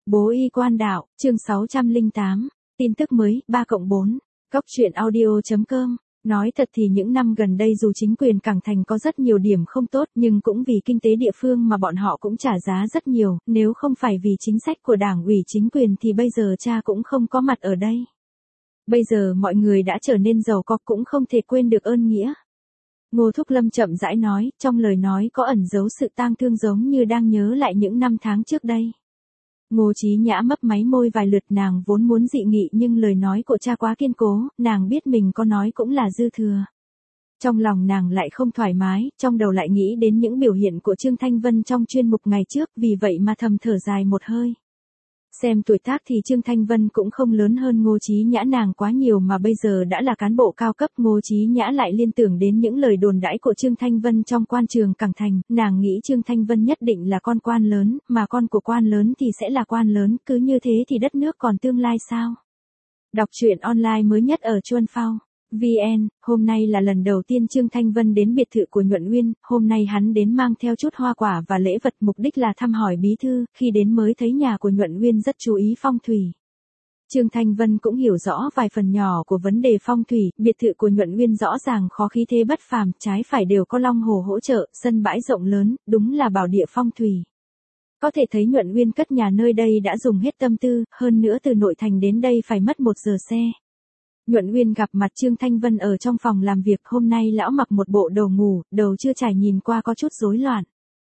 Bố y quan đạo, chương 608, tin tức mới, 3+4, Góc truyện audio.com. Nói thật thì những năm gần đây dù chính quyền Cảng Thành có rất nhiều điểm không tốt nhưng cũng vì kinh tế địa phương mà bọn họ cũng trả giá rất nhiều, nếu không phải vì chính sách của đảng ủy chính quyền thì bây giờ cha cũng không có mặt ở đây. Bây giờ mọi người đã trở nên giàu có cũng không thể quên được ơn nghĩa. Ngô Thúc Lâm chậm rãi nói, trong lời nói có ẩn giấu sự tang thương giống như đang nhớ lại những năm tháng trước đây. Ngô Chí Nhã mấp máy môi vài lượt, nàng vốn muốn dị nghị nhưng lời nói của cha quá kiên cố, nàng biết mình có nói cũng là dư thừa. Trong lòng nàng lại không thoải mái, trong đầu lại nghĩ đến những biểu hiện của Trương Thanh Vân trong chuyên mục ngày trước, vì vậy mà thầm thở dài một hơi. Xem tuổi tác thì Trương Thanh Vân cũng không lớn hơn Ngô Chí Nhã nàng quá nhiều mà bây giờ đã là cán bộ cao cấp. Ngô Chí Nhã lại liên tưởng đến những lời đồn đãi của Trương Thanh Vân trong quan trường Cảng Thành, nàng nghĩ Trương Thanh Vân nhất định là con quan lớn, mà con của quan lớn thì sẽ là quan lớn, cứ như thế thì đất nước còn tương lai sao? Đọc truyện online mới nhất ở Chuan Phao VN, hôm nay là lần đầu tiên Trương Thanh Vân đến biệt thự của Nhuận Uyên, hôm nay hắn đến mang theo chút hoa quả và lễ vật, mục đích là thăm hỏi bí thư, khi đến mới thấy nhà của Nhuận Uyên rất chú ý phong thủy. Trương Thanh Vân cũng hiểu rõ vài phần nhỏ của vấn đề phong thủy, biệt thự của Nhuận Uyên rõ ràng khó khí thế bất phàm, trái phải đều có long hồ hỗ trợ, sân bãi rộng lớn, đúng là bảo địa phong thủy. Có thể thấy Nhuận Uyên cất nhà nơi đây đã dùng hết tâm tư, hơn nữa từ nội thành đến đây phải mất 1 giờ xe. Nhuận Uyên gặp mặt Trương Thanh Vân ở trong phòng làm việc, hôm nay lão mặc một bộ đồ ngủ, đầu chưa trải nhìn qua có chút rối loạn.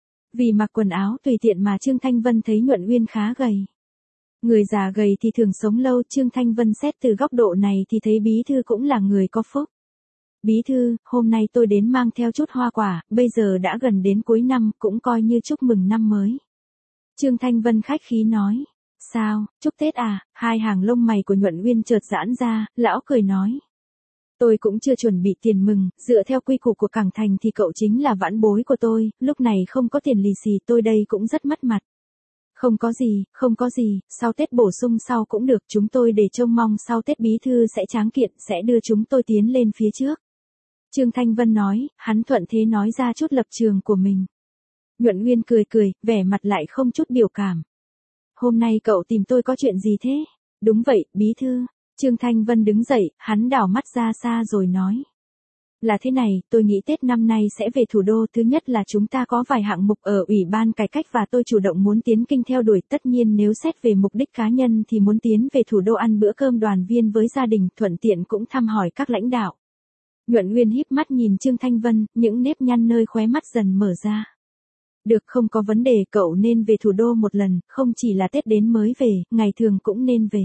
Vì mặc quần áo tùy tiện mà Trương Thanh Vân thấy Nhuận Uyên khá gầy. Người già gầy thì thường sống lâu, Trương Thanh Vân xét từ góc độ này thì thấy bí thư cũng là người có phúc. Bí thư, hôm nay tôi đến mang theo chút hoa quả, bây giờ đã gần đến cuối năm, cũng coi như chúc mừng năm mới. Trương Thanh Vân khách khí nói. Sao, chúc Tết à? Hai hàng lông mày của Nhuận Uyên chợt giãn ra, lão cười nói. Tôi cũng chưa chuẩn bị tiền mừng, dựa theo quy củ của Cảng Thành thì cậu chính là vãn bối của tôi, lúc này không có tiền lì xì tôi đây cũng rất mất mặt. Không có gì, sau Tết bổ sung sau cũng được, chúng tôi để trông mong sau Tết bí thư sẽ tráng kiện, sẽ đưa chúng tôi tiến lên phía trước. Trương Thanh Vân nói, hắn thuận thế nói ra chút lập trường của mình. Nhuận Uyên cười, vẻ mặt lại không chút biểu cảm. Hôm nay cậu tìm tôi có chuyện gì thế? Đúng vậy, bí thư. Trương Thanh Vân đứng dậy, hắn đảo mắt ra xa rồi nói. Là thế này, tôi nghĩ Tết năm nay sẽ về thủ đô, thứ nhất là chúng ta có vài hạng mục ở Ủy ban cải cách và tôi chủ động muốn tiến kinh theo đuổi, tất nhiên nếu xét về mục đích cá nhân thì muốn tiến về thủ đô ăn bữa cơm đoàn viên với gia đình, thuận tiện cũng thăm hỏi các lãnh đạo. Nhuận Uyên híp mắt nhìn Trương Thanh Vân, những nếp nhăn nơi khóe mắt dần mở ra. Được, không có vấn đề, cậu nên về thủ đô một lần, không chỉ là Tết đến mới về, ngày thường cũng nên về.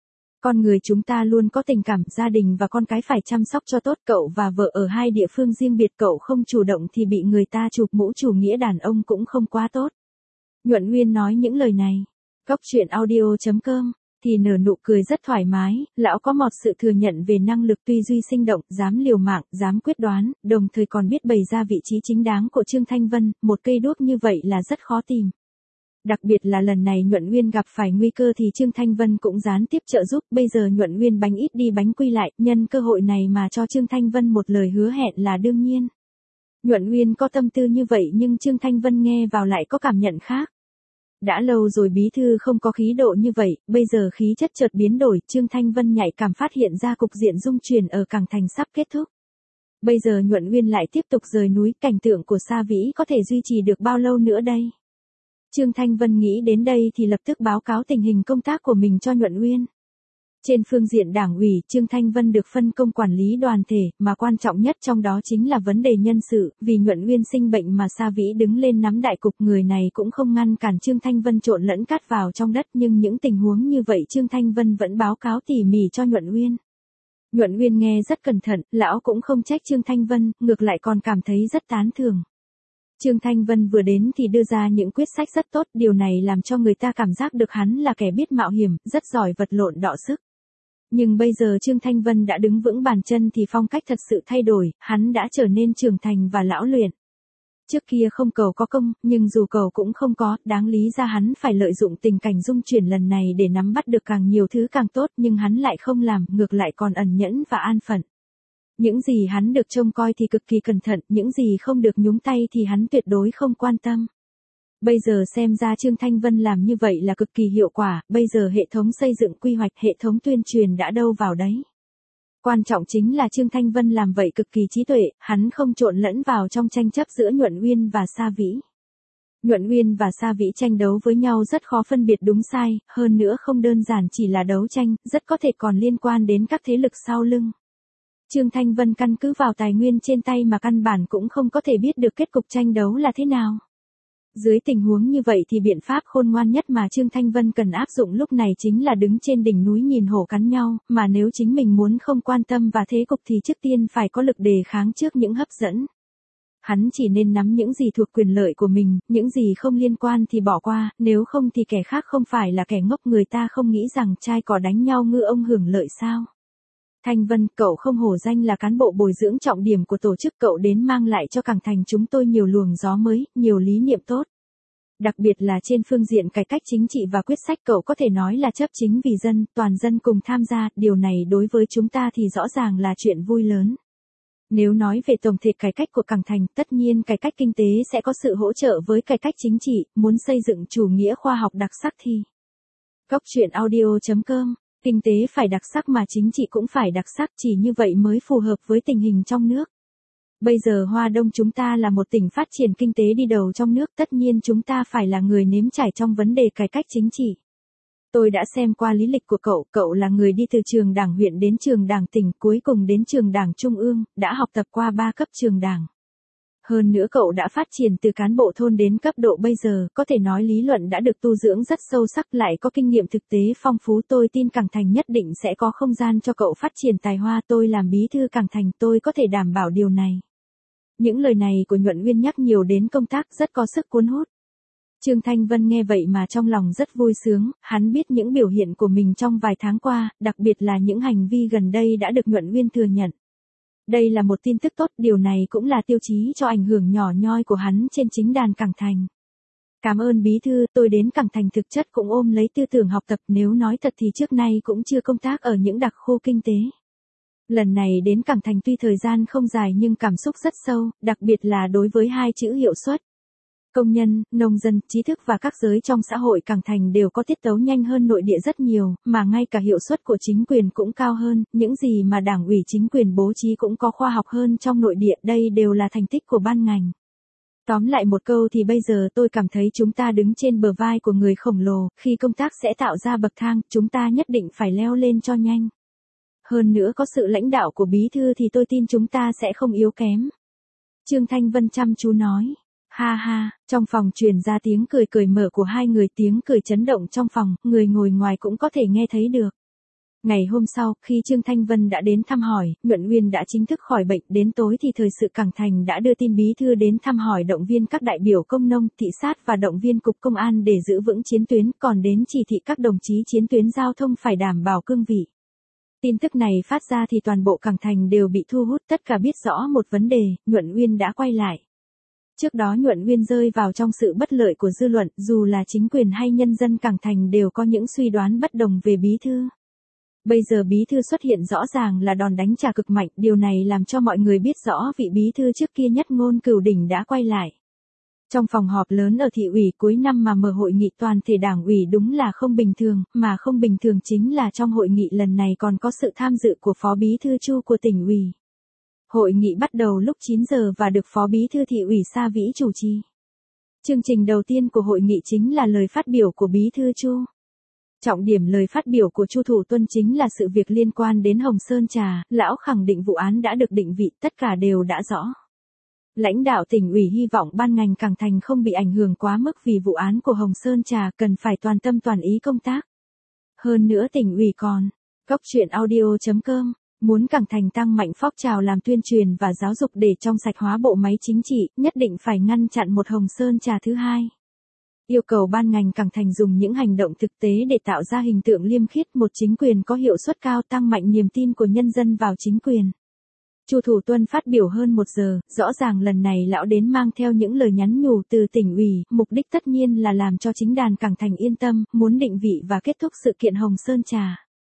Con người chúng ta luôn có tình cảm, gia đình và con cái phải chăm sóc cho tốt, cậu và vợ ở hai địa phương riêng biệt, cậu không chủ động thì bị người ta chụp mũ chủ nghĩa đàn ông cũng không quá tốt. Nhuận Uyên nói những lời này. Góc truyện audio.com thì nở nụ cười rất thoải mái, lão có một sự thừa nhận về năng lực tư duy sinh động, dám liều mạng, dám quyết đoán, đồng thời còn biết bày ra vị trí chính đáng của Trương Thanh Vân, một cây đuốc như vậy là rất khó tìm. Đặc biệt là lần này Nhuận Uyên gặp phải nguy cơ thì Trương Thanh Vân cũng gián tiếp trợ giúp, bây giờ Nhuận Uyên bánh ít đi bánh quy lại, nhân cơ hội này mà cho Trương Thanh Vân một lời hứa hẹn là đương nhiên. Nhuận Uyên có tâm tư như vậy nhưng Trương Thanh Vân nghe vào lại có cảm nhận khác. Đã lâu rồi bí thư không có khí độ như vậy, bây giờ khí chất chợt biến đổi, Trương Thanh Vân nhạy cảm phát hiện ra cục diện dung chuyển ở Cảng Thành sắp kết thúc. Bây giờ Nhuận Uyên lại tiếp tục rời núi, cảnh tượng của Sa Vĩ có thể duy trì được bao lâu nữa đây? Trương Thanh Vân nghĩ đến đây thì lập tức báo cáo tình hình công tác của mình cho Nhuận Uyên. Trên phương diện đảng ủy, Trương Thanh Vân được phân công quản lý đoàn thể, mà quan trọng nhất trong đó chính là vấn đề nhân sự, vì Nhuận Uyên sinh bệnh mà Sa Vĩ đứng lên nắm đại cục, người này cũng không ngăn cản Trương Thanh Vân trộn lẫn cát vào trong đất, nhưng những tình huống như vậy Trương Thanh Vân vẫn báo cáo tỉ mỉ cho Nhuận Uyên. Nhuận Uyên nghe rất cẩn thận, lão cũng không trách Trương Thanh Vân, ngược lại còn cảm thấy rất tán thưởng. Trương Thanh Vân vừa đến thì đưa ra những quyết sách rất tốt, điều này làm cho người ta cảm giác được hắn là kẻ biết mạo hiểm, rất giỏi vật lộn đọ sức. Nhưng bây giờ Trương Thanh Vân đã đứng vững bàn chân thì phong cách thật sự thay đổi, hắn đã trở nên trưởng thành và lão luyện. Trước kia không cầu có công, nhưng dù cầu cũng không có, đáng lý ra hắn phải lợi dụng tình cảnh dung chuyển lần này để nắm bắt được càng nhiều thứ càng tốt, nhưng hắn lại không làm, ngược lại còn ẩn nhẫn và an phận. Những gì hắn được trông coi thì cực kỳ cẩn thận, những gì không được nhúng tay thì hắn tuyệt đối không quan tâm. Bây giờ xem ra Trương Thanh Vân làm như vậy là cực kỳ hiệu quả, bây giờ hệ thống xây dựng quy hoạch, hệ thống tuyên truyền đã đâu vào đấy. Quan trọng chính là Trương Thanh Vân làm vậy cực kỳ trí tuệ, hắn không trộn lẫn vào trong tranh chấp giữa Nhuận Uyên và Sa Vĩ. Nhuận Uyên và Sa Vĩ tranh đấu với nhau rất khó phân biệt đúng sai, hơn nữa không đơn giản chỉ là đấu tranh, rất có thể còn liên quan đến các thế lực sau lưng. Trương Thanh Vân căn cứ vào tài nguyên trên tay mà căn bản cũng không có thể biết được kết cục tranh đấu là thế nào. Dưới tình huống như vậy thì biện pháp khôn ngoan nhất mà Trương Thanh Vân cần áp dụng lúc này chính là đứng trên đỉnh núi nhìn hổ cắn nhau, mà nếu chính mình muốn không quan tâm và thế cục thì trước tiên phải có lực đề kháng trước những hấp dẫn. Hắn chỉ nên nắm những gì thuộc quyền lợi của mình, những gì không liên quan thì bỏ qua, nếu không thì kẻ khác không phải là kẻ ngốc, người ta không nghĩ rằng trai cỏ đánh nhau ngư ông hưởng lợi sao. Thanh Vân, cậu không hổ danh là cán bộ bồi dưỡng trọng điểm của tổ chức, cậu đến mang lại cho Cảng Thành chúng tôi nhiều luồng gió mới, nhiều lý niệm tốt. Đặc biệt là trên phương diện cải cách chính trị và quyết sách, cậu có thể nói là chấp chính vì dân, toàn dân cùng tham gia, điều này đối với chúng ta thì rõ ràng là chuyện vui lớn. Nếu nói về tổng thể cải cách của Cảng Thành, tất nhiên cải cách kinh tế sẽ có sự hỗ trợ với cải cách chính trị, muốn xây dựng chủ nghĩa khoa học đặc sắc thì. Góc truyện audio.com, kinh tế phải đặc sắc mà chính trị cũng phải đặc sắc, chỉ như vậy mới phù hợp với tình hình trong nước. Bây giờ Hoa Đông chúng ta là một tỉnh phát triển kinh tế đi đầu trong nước, tất nhiên chúng ta phải là người nếm trải trong vấn đề cải cách chính trị. Tôi đã xem qua lý lịch của cậu, cậu là người đi từ trường đảng huyện đến trường đảng tỉnh, cuối cùng đến trường đảng trung ương, đã học tập qua 3 cấp trường đảng. Hơn nữa cậu đã phát triển từ cán bộ thôn đến cấp độ bây giờ, có thể nói lý luận đã được tu dưỡng rất sâu sắc, lại có kinh nghiệm thực tế phong phú, tôi tin Cảng Thành nhất định sẽ có không gian cho cậu phát triển tài hoa, tôi làm bí thư Cảng Thành tôi có thể đảm bảo điều này. Những lời này của Nhuận Uyên nhắc nhiều đến công tác rất có sức cuốn hút. Trương Thanh Vân nghe vậy mà trong lòng rất vui sướng, hắn biết những biểu hiện của mình trong vài tháng qua, đặc biệt là những hành vi gần đây đã được Nhuận Uyên thừa nhận. Đây là một tin tức tốt, điều này cũng là tiêu chí cho ảnh hưởng nhỏ nhoi của hắn trên chính đàn Cảng Thành. Cảm ơn bí thư, tôi đến Cảng Thành thực chất cũng ôm lấy tư tưởng học tập, nếu nói thật thì trước nay cũng chưa công tác ở những đặc khu kinh tế. Lần này đến Cảng Thành tuy thời gian không dài nhưng cảm xúc rất sâu, đặc biệt là đối với 2 chữ hiệu suất. Công nhân, nông dân, trí thức và các giới trong xã hội Cảng Thành đều có tiết tấu nhanh hơn nội địa rất nhiều, mà ngay cả hiệu suất của chính quyền cũng cao hơn, những gì mà đảng ủy chính quyền bố trí cũng có khoa học hơn trong nội địa, đây đều là thành tích của ban ngành. Tóm lại một câu thì bây giờ tôi cảm thấy chúng ta đứng trên bờ vai của người khổng lồ, khi công tác sẽ tạo ra bậc thang, chúng ta nhất định phải leo lên cho nhanh. Hơn nữa có sự lãnh đạo của bí thư thì tôi tin chúng ta sẽ không yếu kém. Trương Thanh Vân chăm chú nói. Ha ha, trong phòng truyền ra tiếng cười cười mở của 2 người, tiếng cười chấn động trong phòng, người ngồi ngoài cũng có thể nghe thấy được. Ngày hôm sau, khi Trương Thanh Vân đã đến thăm hỏi, Nhuận Uyên đã chính thức khỏi bệnh, đến tối thì thời sự Cảng Thành đã đưa tin bí thư đến thăm hỏi động viên các đại biểu công nông, thị sát và động viên cục công an để giữ vững chiến tuyến, còn đến chỉ thị các đồng chí chiến tuyến giao thông phải đảm bảo cương vị. Tin tức này phát ra thì toàn bộ Cảng Thành đều bị thu hút, tất cả biết rõ một vấn đề, Nhuận Uyên đã quay lại. Trước đó Nhuận Uyên rơi vào trong sự bất lợi của dư luận, dù là chính quyền hay nhân dân Cảng Thành đều có những suy đoán bất đồng về bí thư. Bây giờ bí thư xuất hiện rõ ràng là đòn đánh trả cực mạnh, điều này làm cho mọi người biết rõ vị bí thư trước kia nhất ngôn cửu đỉnh đã quay lại. Trong phòng họp lớn ở thị ủy cuối năm mà mở hội nghị toàn thể đảng ủy đúng là không bình thường, mà không bình thường chính là trong hội nghị lần này còn có sự tham dự của Phó Bí thư Chu của tỉnh ủy. Hội nghị bắt đầu lúc 9 giờ và được Phó Bí thư thị ủy Sa Vĩ chủ trì. Chương trình đầu tiên của hội nghị chính là lời phát biểu của Bí thư Chu. Trọng điểm lời phát biểu của Chu Thủ Tuân chính là sự việc liên quan đến Hồng Sơn Trà, lão khẳng định vụ án đã được định vị, tất cả đều đã rõ. Lãnh đạo tỉnh ủy hy vọng ban ngành Cảng Thành không bị ảnh hưởng quá mức vì vụ án của Hồng Sơn Trà, cần phải toàn tâm toàn ý công tác. Hơn nữa tỉnh ủy còn, góc truyện audio.com, muốn Cảng Thành tăng mạnh phong trào làm tuyên truyền và giáo dục để trong sạch hóa bộ máy chính trị, nhất định phải ngăn chặn một Hồng Sơn Trà thứ hai. Yêu cầu ban ngành Cảng Thành dùng những hành động thực tế để tạo ra hình tượng liêm khiết, một chính quyền có hiệu suất cao, tăng mạnh niềm tin của nhân dân vào chính quyền. Chu Thủ Tuân phát biểu hơn 1 giờ, rõ ràng lần này lão đến mang theo những lời nhắn nhủ từ tỉnh ủy, mục đích tất nhiên là làm cho chính đàn Cảng Thành yên tâm, muốn định vị và kết thúc sự kiện Hồng Sơn Trà.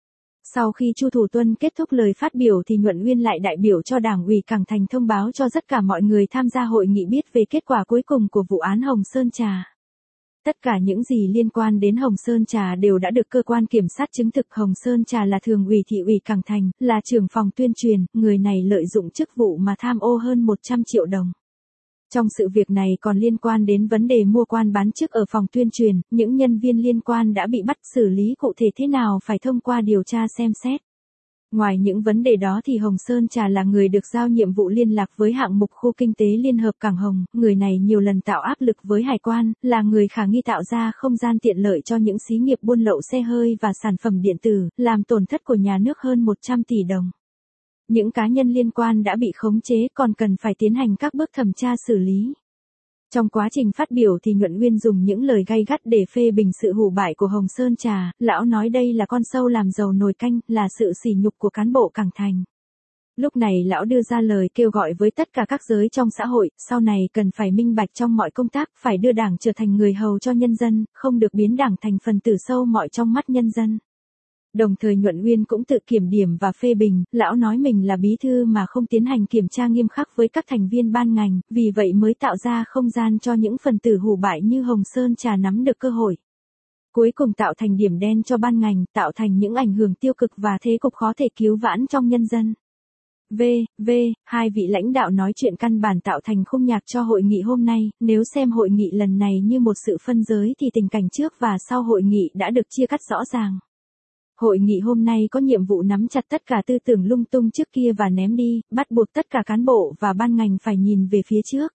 Sau khi Chu Thủ Tuân kết thúc lời phát biểu thì Nhuận Uyên lại đại biểu cho Đảng ủy Cảng Thành thông báo cho tất cả mọi người tham gia hội nghị biết về kết quả cuối cùng của vụ án Hồng Sơn Trà. Tất cả những gì liên quan đến Hồng Sơn Trà đều đã được cơ quan kiểm sát chứng thực. Hồng Sơn Trà là thường ủy thị ủy Cảng Thành, là trưởng phòng tuyên truyền, người này lợi dụng chức vụ mà tham ô hơn 100 triệu đồng. Trong sự việc này còn liên quan đến vấn đề mua quan bán chức ở phòng tuyên truyền, những nhân viên liên quan đã bị bắt, xử lý cụ thể thế nào phải thông qua điều tra xem xét. Ngoài những vấn đề đó thì Hồng Sơn Trà là người được giao nhiệm vụ liên lạc với hạng mục khu kinh tế liên hợp Cảng Hồng, người này nhiều lần tạo áp lực với hải quan, là người khả nghi tạo ra không gian tiện lợi cho những xí nghiệp buôn lậu xe hơi và sản phẩm điện tử, làm tổn thất của nhà nước hơn 100 tỷ đồng. Những cá nhân liên quan đã bị khống chế còn cần phải tiến hành các bước thẩm tra xử lý. Trong quá trình phát biểu thì Nhuận Uyên dùng những lời gay gắt để phê bình sự hủ bại của Hồng Sơn Trà, lão nói đây là con sâu làm dầu nồi canh, là sự sỉ nhục của cán bộ Cảng Thành. Lúc này lão đưa ra lời kêu gọi với tất cả các giới trong xã hội, sau này cần phải minh bạch trong mọi công tác, phải đưa Đảng trở thành người hầu cho nhân dân, không được biến Đảng thành phần tử sâu mọi trong mắt nhân dân. Đồng thời Nhuận Uyên cũng tự kiểm điểm và phê bình, lão nói mình là bí thư mà không tiến hành kiểm tra nghiêm khắc với các thành viên ban ngành, vì vậy mới tạo ra không gian cho những phần tử hủ bại như Hồng Sơn Trà nắm được cơ hội. Cuối cùng tạo thành điểm đen cho ban ngành, tạo thành những ảnh hưởng tiêu cực và thế cục khó thể cứu vãn trong nhân dân. Hai vị lãnh đạo nói chuyện căn bản tạo thành khung nhạc cho hội nghị hôm nay, nếu xem hội nghị lần này như một sự phân giới thì tình cảnh trước và sau hội nghị đã được chia cắt rõ ràng. Hội nghị hôm nay có nhiệm vụ nắm chặt tất cả tư tưởng lung tung trước kia và ném đi, bắt buộc tất cả cán bộ và ban ngành phải nhìn về phía trước.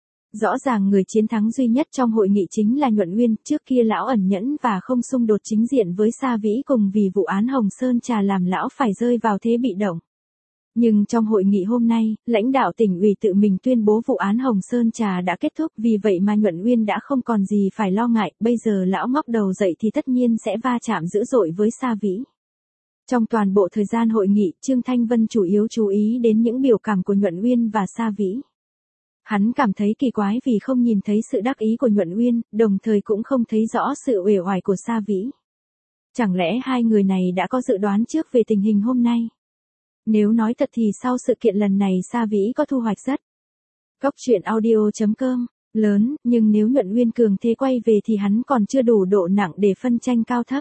Rõ ràng người chiến thắng duy nhất trong hội nghị chính là Nhuận Uyên, trước kia lão ẩn nhẫn và không xung đột chính diện với Sa Vĩ cùng vì vụ án Hồng Sơn Trà làm lão phải rơi vào thế bị động. Nhưng trong hội nghị hôm nay, lãnh đạo tỉnh ủy tự mình tuyên bố vụ án Hồng Sơn Trà đã kết thúc, vì vậy mà Nhuận Uyên đã không còn gì phải lo ngại, bây giờ lão ngóc đầu dậy thì tất nhiên sẽ va chạm dữ dội với Sa Vĩ. Trong toàn bộ thời gian hội nghị, Trương Thanh Vân chủ yếu chú ý đến những biểu cảm của Nhuận Uyên và Sa Vĩ. Hắn cảm thấy kỳ quái vì không nhìn thấy sự đắc ý của Nhuận Uyên, đồng thời cũng không thấy rõ sự uể oải của Sa Vĩ. Chẳng lẽ hai người này đã có dự đoán trước về tình hình hôm nay? Nếu nói thật thì sau sự kiện lần này Sa Vĩ có thu hoạch rất. Góc truyện audio.com, lớn, nhưng nếu Nhuận Uyên cường thế quay về thì hắn còn chưa đủ độ nặng để phân tranh cao thấp.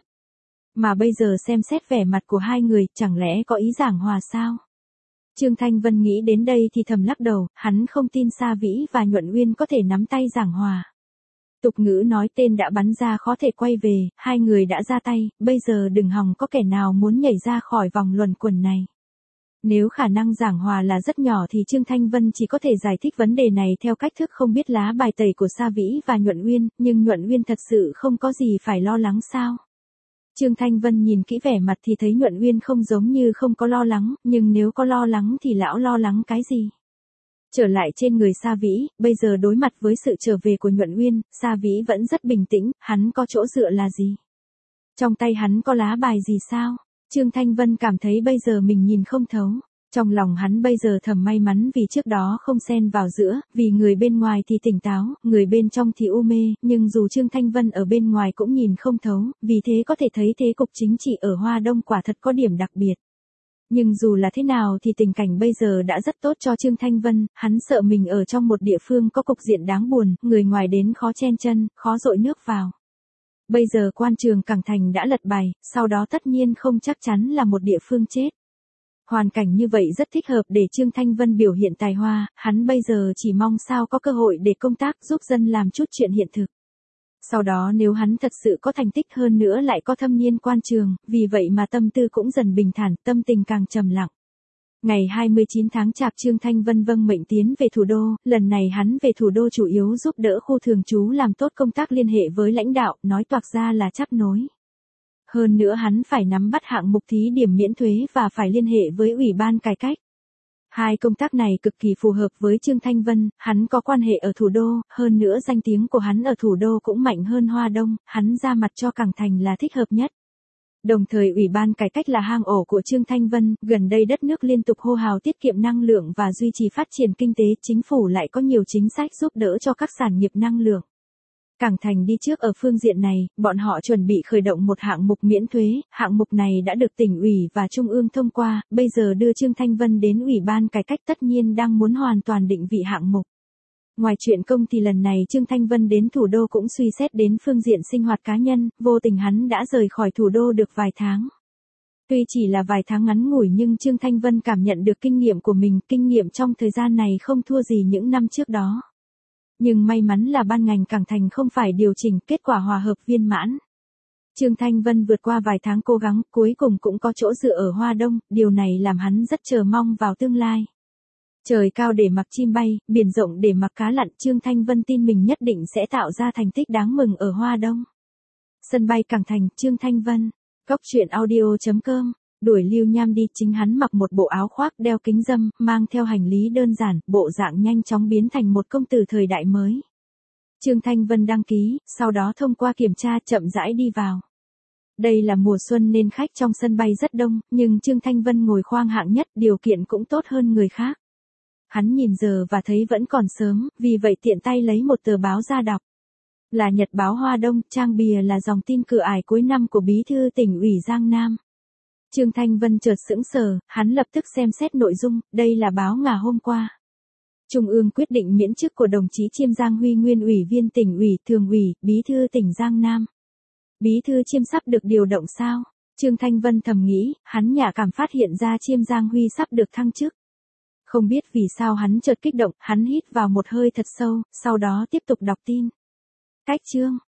Mà bây giờ xem xét vẻ mặt của hai người, chẳng lẽ có ý giảng hòa sao? Trương Thanh Vân nghĩ đến đây thì thầm lắc đầu, hắn không tin Sa Vĩ và Nhuận Uyên có thể nắm tay giảng hòa. Tục ngữ nói tên đã bắn ra khó thể quay về, hai người đã ra tay, bây giờ đừng hòng có kẻ nào muốn nhảy ra khỏi vòng luẩn quẩn này. Nếu khả năng giảng hòa là rất nhỏ thì Trương Thanh Vân chỉ có thể giải thích vấn đề này theo cách thức không biết lá bài tẩy của Sa Vĩ và Nhuận Uyên, nhưng Nhuận Uyên thật sự không có gì phải lo lắng sao? Trương Thanh Vân nhìn kỹ vẻ mặt thì thấy Nhuận Uyên không giống như không có lo lắng, nhưng nếu có lo lắng thì lão lo lắng cái gì? Trở lại trên người Sa Vĩ, bây giờ đối mặt với sự trở về của Nhuận Uyên, Sa Vĩ vẫn rất bình tĩnh, hắn có chỗ dựa là gì? Trong tay hắn có lá bài gì sao? Trương Thanh Vân cảm thấy bây giờ mình nhìn không thấu. Trong lòng hắn bây giờ thầm may mắn vì trước đó không xen vào giữa, vì người bên ngoài thì tỉnh táo, người bên trong thì u mê, nhưng dù Trương Thanh Vân ở bên ngoài cũng nhìn không thấu, vì thế có thể thấy thế cục chính trị ở Hoa Đông quả thật có điểm đặc biệt. Nhưng dù là thế nào thì tình cảnh bây giờ đã rất tốt cho Trương Thanh Vân, hắn sợ mình ở trong một địa phương có cục diện đáng buồn, người ngoài đến khó chen chân, khó dội nước vào. Bây giờ quan trường Cảng Thành đã lật bài, sau đó tất nhiên không chắc chắn là một địa phương chết. Hoàn cảnh như vậy rất thích hợp để Trương Thanh Vân biểu hiện tài hoa, hắn bây giờ chỉ mong sao có cơ hội để công tác giúp dân làm chút chuyện hiện thực. Sau đó nếu hắn thật sự có thành tích hơn nữa lại có thâm niên quan trường, vì vậy mà tâm tư cũng dần bình thản, tâm tình càng trầm lặng. Ngày 29 tháng Chạp Trương Thanh Vân vâng mệnh tiến về thủ đô, lần này hắn về thủ đô chủ yếu giúp đỡ khu thường trú làm tốt công tác liên hệ với lãnh đạo, nói toạc ra là chắp nối. Hơn nữa hắn phải nắm bắt hạng mục thí điểm miễn thuế và phải liên hệ với Ủy ban cải cách. Hai công tác này cực kỳ phù hợp với Trương Thanh Vân, hắn có quan hệ ở thủ đô, hơn nữa danh tiếng của hắn ở thủ đô cũng mạnh hơn Hoa Đông, hắn ra mặt cho Cảng Thành là thích hợp nhất. Đồng thời Ủy ban cải cách là hang ổ của Trương Thanh Vân, gần đây đất nước liên tục hô hào tiết kiệm năng lượng và duy trì phát triển kinh tế, chính phủ lại có nhiều chính sách giúp đỡ cho các sản nghiệp năng lượng. Cảng Thành đi trước ở phương diện này, bọn họ chuẩn bị khởi động một hạng mục miễn thuế, hạng mục này đã được tỉnh ủy và trung ương thông qua, bây giờ đưa Trương Thanh Vân đến Ủy ban cải cách tất nhiên đang muốn hoàn toàn định vị hạng mục. Ngoài chuyện công thì lần này Trương Thanh Vân đến thủ đô cũng suy xét đến phương diện sinh hoạt cá nhân, vô tình hắn đã rời khỏi thủ đô được vài tháng. Tuy chỉ là vài tháng ngắn ngủi nhưng Trương Thanh Vân cảm nhận được kinh nghiệm của mình, kinh nghiệm trong thời gian này không thua gì những năm trước đó. Nhưng may mắn là ban ngành cảng thành không phải điều chỉnh, kết quả hòa hợp viên mãn. Trương Thanh Vân vượt qua vài tháng cố gắng, cuối cùng cũng có chỗ dựa ở Hoa Đông, điều này làm hắn rất chờ mong vào tương lai. Trời cao để mặc chim bay, biển rộng để mặc cá lặn, Trương Thanh Vân tin mình nhất định sẽ tạo ra thành tích đáng mừng ở Hoa Đông. Sân bay cảng thành, Trương Thanh Vân. Cóc truyện audio.com, đuổi Lưu Nham đi, chính hắn mặc một bộ áo khoác, đeo kính râm, mang theo hành lý đơn giản, bộ dạng nhanh chóng biến thành một công tử thời đại mới. Trương Thanh Vân đăng ký, sau đó thông qua kiểm tra chậm rãi đi vào. Đây là mùa xuân nên khách trong sân bay rất đông, nhưng Trương Thanh Vân ngồi khoang hạng nhất, điều kiện cũng tốt hơn người khác. Hắn nhìn giờ và thấy vẫn còn sớm, vì vậy tiện tay lấy một tờ báo ra đọc. Là Nhật báo Hoa Đông, trang bìa là dòng tin cửa ải cuối năm của Bí thư Tỉnh ủy Giang Nam. Trương Thanh Vân chợt sững sờ, hắn lập tức xem xét nội dung, đây là báo ngày hôm qua. Trung ương quyết định miễn chức của đồng chí Chiêm Giang Huy, nguyên ủy viên Tỉnh ủy, Thường ủy, Bí thư tỉnh Giang Nam. Bí thư Chiêm sắp được điều động sao? Trương Thanh Vân thầm nghĩ, hắn nhạy cảm phát hiện ra Chiêm Giang Huy sắp được thăng chức. Không biết vì sao hắn chợt kích động, hắn hít vào một hơi thật sâu, sau đó tiếp tục đọc tin. Cách chương.